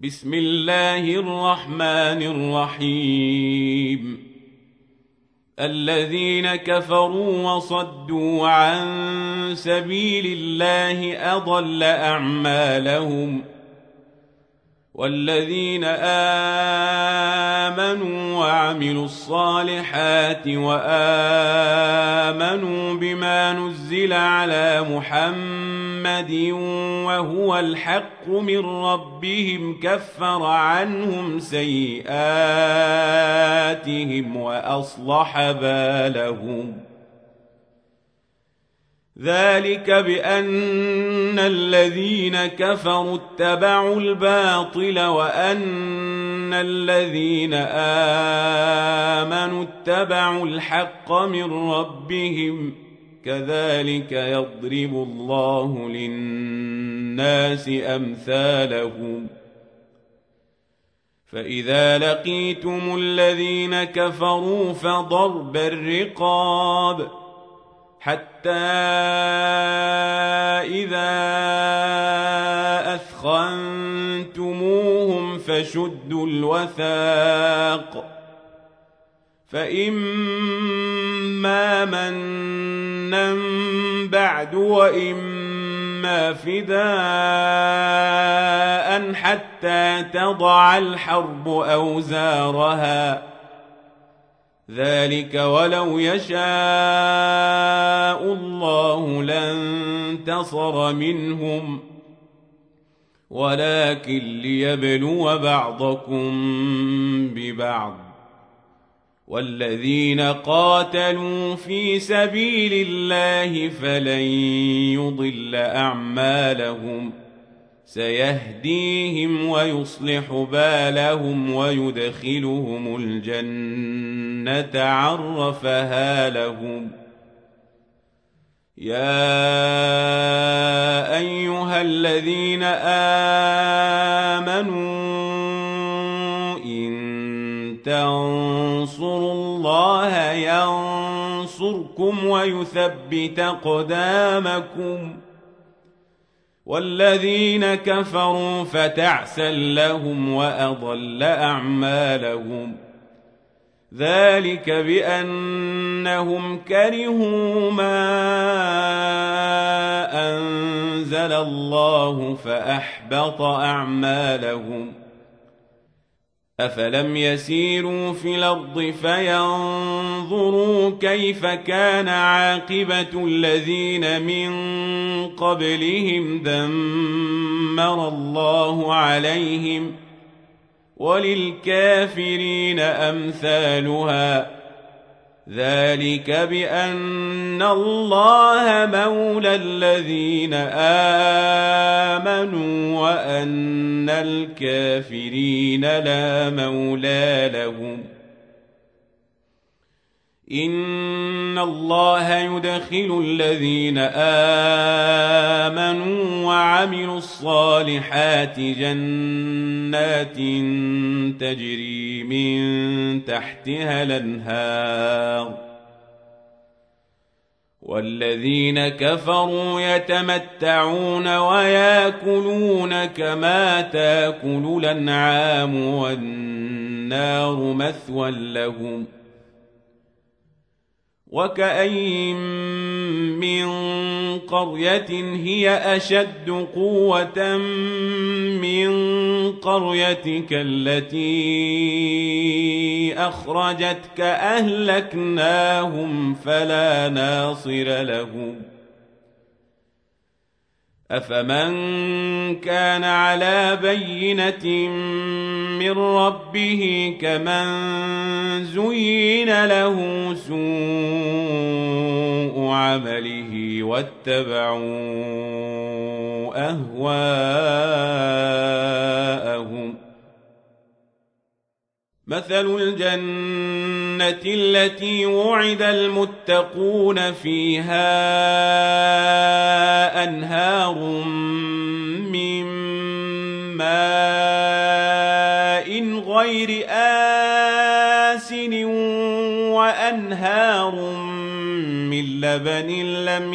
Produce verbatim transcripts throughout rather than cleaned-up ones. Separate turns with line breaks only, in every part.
بسم الله الرحمن الرحيم الذين كفروا وصدوا عن سبيل الله أضل أعمالهم والذين آمنوا وعملوا الصالحات وآمنوا بما نزل على محمد وهو الحق من ربهم كفر عنهم سيئاتهم وأصلح بالهم ذلك بأن الذين كفروا اتبعوا الباطل وأن الذين آمنوا اتبعوا الحق من ربهم كذلك يضرب الله للناس أمثالهم فإذا لقيتم الذين كفروا فضرب الرقاب حتى إذا أثخنتموهم فشدوا الوثاق فإما منا بعد وإما فداء حتى تضع الحرب أوزارها ذلك ولو يشاء الله لانتصر منهم ولكن ليبلو بعضكم ببعض والذين قاتلوا في سبيل الله فلن يضل أعمالهم سيهديهم ويصلح بالهم ويدخلهم الجنة عرفها لهم يا أيها الذين آمنوا إن تنصروا الله ينصركم ويثبت أقدامكم والذين كفروا فتعسا لهم وأضل أعمالهم ذلك بأنهم كرهوا ما أنزل الله فأحبط أعمالهم أفلم يسيروا في الأرض فينظروا كيف كان عاقبة الذين من قبلهم دمر الله عليهم وللكافرين أمثالها ذلك بأن الله مولى الذين آمنوا وأن الكافرين لا مولى لهم إن الله يدخل الذين آمنوا وعملوا الصالحات جنات تجري من تحتها الأنهار والذين كفروا يتمتعون ويأكلون كما تأكل الأنعام والنار مثوى لهم وكأين من قرية هي أشد قوة من قريتك التي أخرجتك أهلكناهم فلا ناصر لهم أفمن كان على بينة من ربه كمن زين له سوء عمله واتبعوا أهواءهم مثل الجنة التي وعد المتقون فيها أنهار من ماء غير آسن وأنهار من لبن لم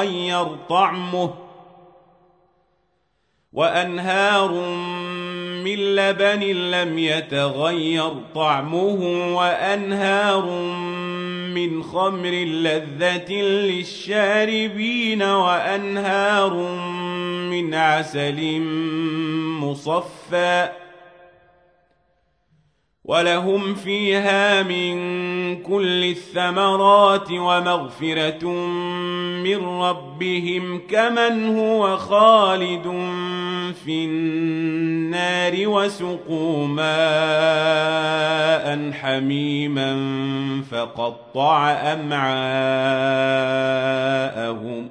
يتغير طعمه وأنهار من من لبن لم يتغير طعمه وأنهار من خمر لذة للشاربين وأنهار من عسل مصفى ولهم فيها من كل الثمرات ومغفرة من ربهم كمن هو خالد في النار وسقوا ماء حميما فقطع أمعاءهم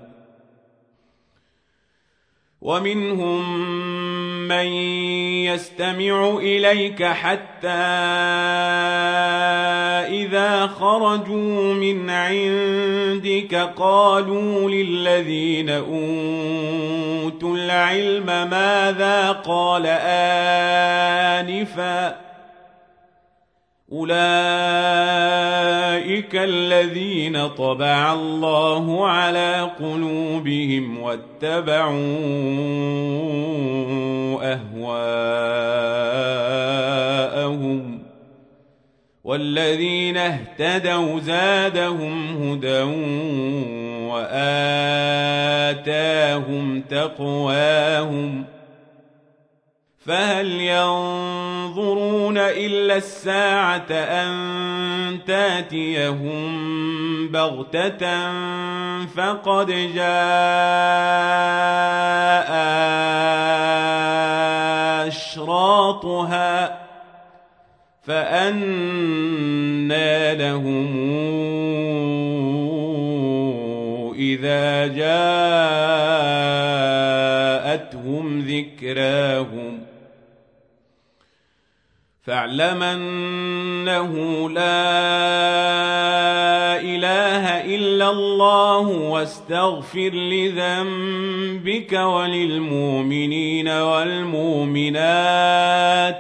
ومنهم من يستمع إليك حتى إذا خرجوا من عندك قالوا للذين أوتوا العلم ماذا قال آنفا أولئك الذين طبع الله على قلوبهم واتبعوا أهواءهم والذين اهتدوا زادهم هدى وآتاهم تقواهم فهل ينظرون إلا الساعة أن تاتيهم بغتة فقد جاء أشراطها فأنى لهم إذا جاءتهم ذكراهم فاعلم أنه لا إله إلا الله واستغفر لذنبك وللمؤمنين والمؤمنات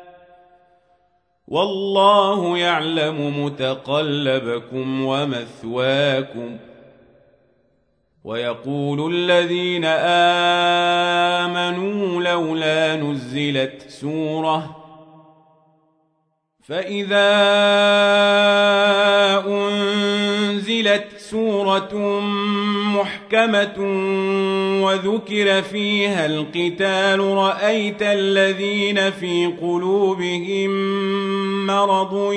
والله يعلم متقلبكم ومثواكم ويقول الذين آمنوا لولا نزلت سورة فإذا أنزلت سورة محكمة وذكر فيها القتال رأيت الذين في قلوبهم مرض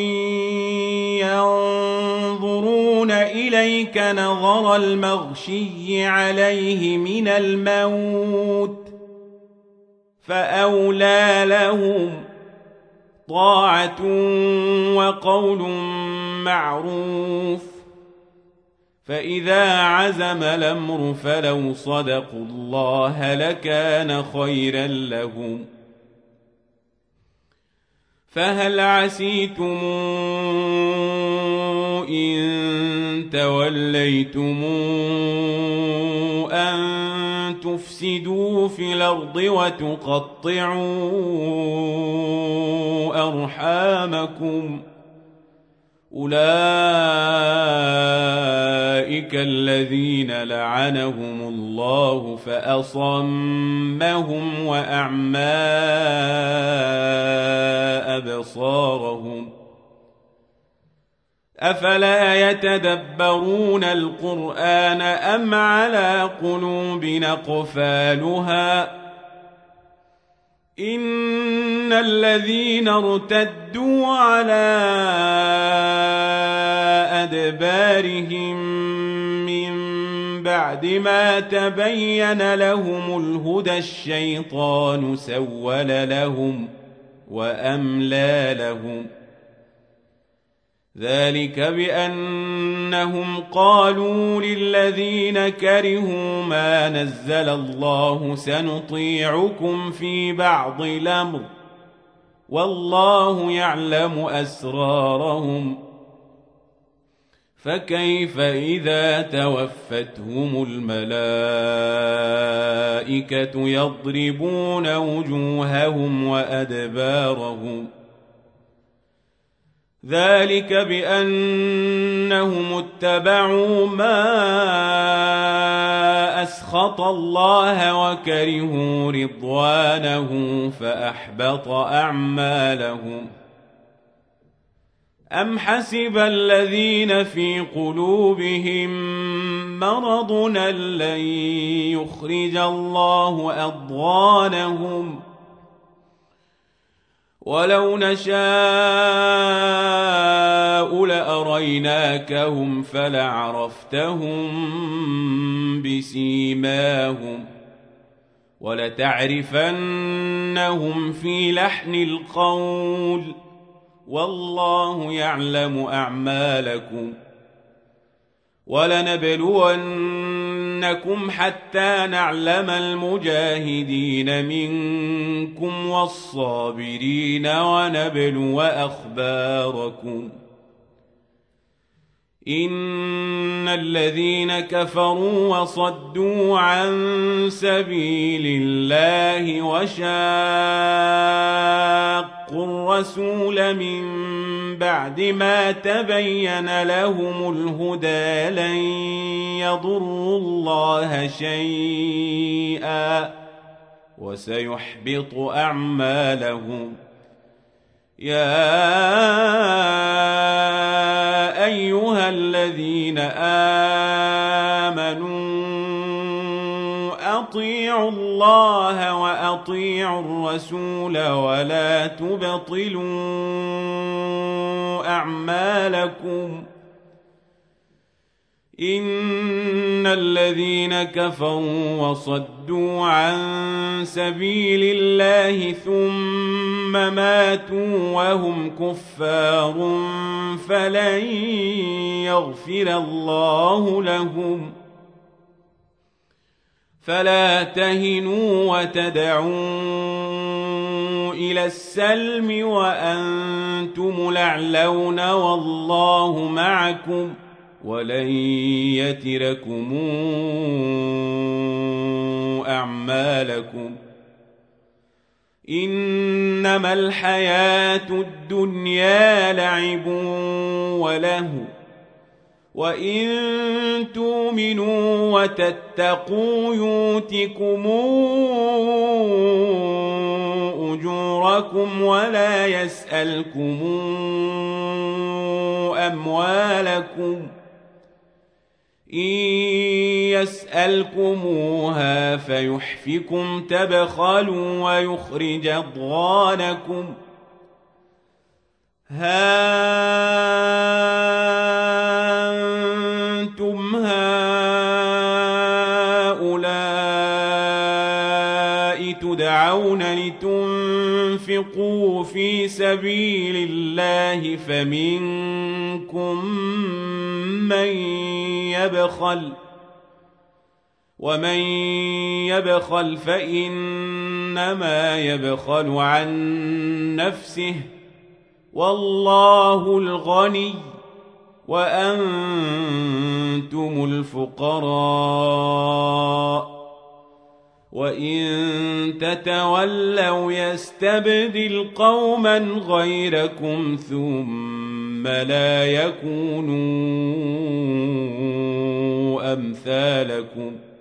ينظرون إليك نظر المغشي عليه من الموت فأولى لهم طاعة وقول معروف فإذا عزم الأمر فلو صدقوا الله لكان خيرا لهم فهل عسيتم إن توليتم أن تفسدوا في الأرض وتقطعوا أرحامكم أولئك الذين لعنهم الله فأصمهم وأعمى أبصارهم أفلا يتدبرون القرآن أم على قلوب أقفالها إن الذين ارتدوا على أدبارهم من بعد ما تبين لهم الهدى الشيطان سول لهم وأملى لهم ذلك بأنهم قالوا للذين كرهوا ما نزل الله سنطيعكم في بعض الأمر والله يعلم أسرارهم فكيف إذا توفتهم الملائكة يضربون وجوههم وأدبارهم ذلك بأنهم اتبعوا ما أسخط الله وكرهوا رضوانه فأحبط أعمالهم. أم حسب الذين في قلوبهم مرض أن لن يخرج الله أضغانهم ولو نشاء لأريناكهم فلعرفتهم بسيماهم ولتعرفنهم في لحن القول والله يعلم أعمالكم ولنبلونكم حتى نعلم المجاهدين منكم والصابرين ونبلو أخباركم. إن الذين كفروا وصدوا عن سبيل الله وشاقوا الرسول من بعد ما تبين لهم الهدى لن يضروا الله شيئا وسيحبط أعمالهم. يا أيها الذين آمنوا أطيعوا الله وأطيعوا الرسول ولا تبطلوا أعمالكم. إن الذين كفروا وصدوا عن سبيل الله ثم ماتوا وهم كفار فلن يغفر الله لهم. فلا تهنوا وتدعوا إلى السلم وأنتم الأعلون والله معكم ولن يتركم أعمالكم. إنما الحياة الدنيا لعب وله وإن تؤمنوا وتتقوا يؤتكم أجوركم ولا يسألكم أموالكم. إن يسألكموها فيحفكم تبخلوا ويخرج أضغانكم. ها أنتم هؤلاء تدعون لتنفقوا في سبيل الله فمنكم من يبخل ومن يبخل فإنما يبخل عن نفسه والله الغني وأنتم الفقراء وإن تتولوا يستبدل قوما غيركم ثم لا يكونوا أمثالكم.